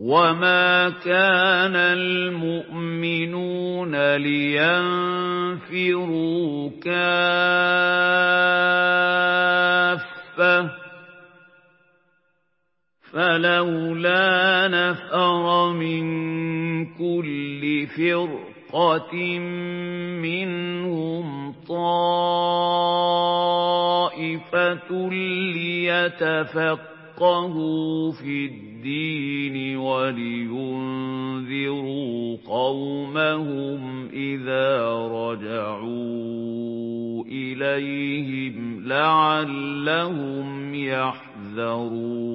وَمَا كَانَ الْمُؤْمِنُونَ لِيَنفِرُوا كَافَّةً ۚ فَلَوْلَا نَفَرَ مِن كُلِّ فِرْقَةٍ مِّنْهُمْ طَائِفَةٌ لِّيَتَفَقَّهُوا فِي الدِّينِ وَلِيُنذِرُوا قَوْمَهُمْ إِذَا رَجَعُوا إِلَيْهِمْ لَعَلَّهُمْ يَحْذَرُونَ